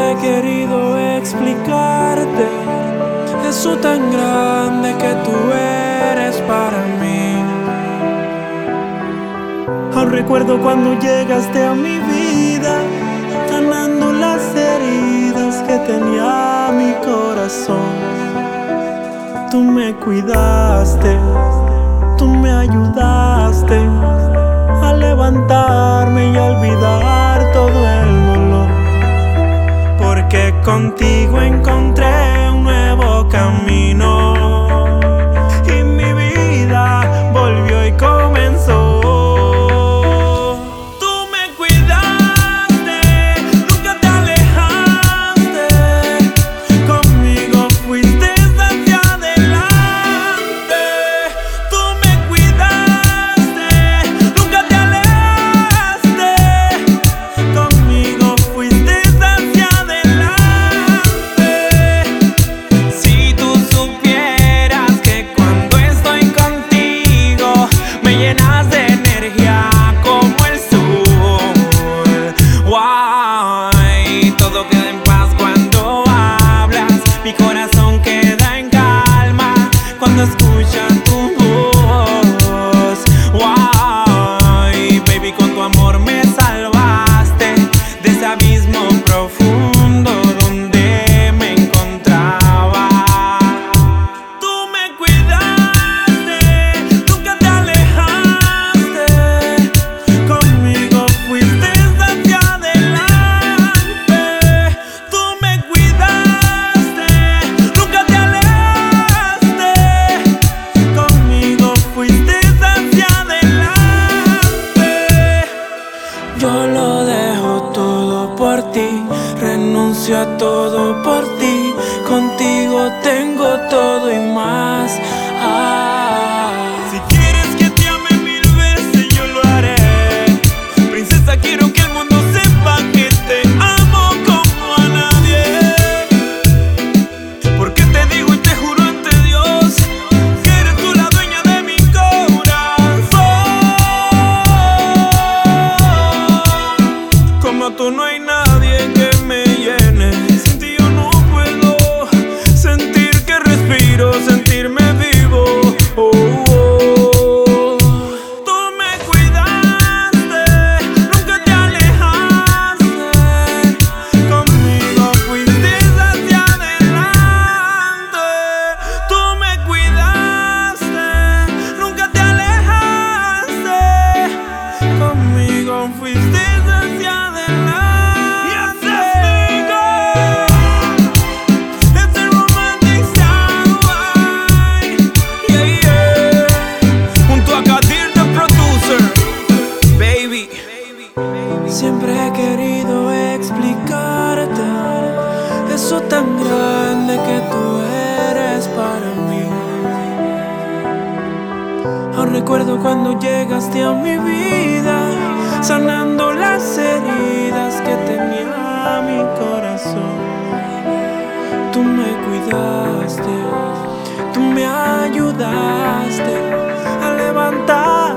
Siempre he querido explicarte eso tan grande que tú eres para mí. Aún recuerdo cuando llegaste a mi vida, sanando las heridas que tenía mi corazón. Tú me cuidaste, tú me ayudaste a levantarme y a olvidar todo el dolor, porque contigo encontré un nuevo camino y mi vida volvió y comenzó. Tú me cuidaste, nunca te alejaste, conmigo fuiste hacia adelante. Tú me cuidaste, nunca te alejaste, conmigo fuiste hacia adelante. Si tú supieras que cuando estoy contigo me llenas de energía como el sol. Guay, todo queda en paz cuando hablas, mi corazón queda en calma cuando escucha tu voz. Guay, baby, con tu amor me salvaste de ese abismo profundo donde me encontraba. Tú me cuidaste, nunca te alejaste, conmigo fuiste hacia adelante. Tú me cuidaste, nunca te alejaste, conmigo fuiste hacia adelante. Yo lo dejo todo por ti, renuncio a todo por ti. Contigo tengo todo y más. Si quieres que te ame 1000 veces, yo lo haré. Princesa, quiero que el mundo sepa que te amo como a nadie. Porque te digo y te juro ante Dios que eres tú la dueña de mi corazón. Como tú no hay nadie que me llene. Sin ti yo no puedo sentir que respiro, sentirme vivo. Oh, oh. Tú me cuidaste, nunca te alejaste, conmigo fuiste hacia adelante. Tú me cuidaste, nunca te alejaste, conmigo fuiste hacia adelante. It's a romantic sound, yeah, yeah. Junto a Kadir, the producer, baby. Siempre he querido explicarte eso tan grande que tú eres para mí. Aún recuerdo cuando llegaste a mi vida, sanando las heridas que tenía mi corazón. Tú me cuidaste, tú me ayudaste a levantar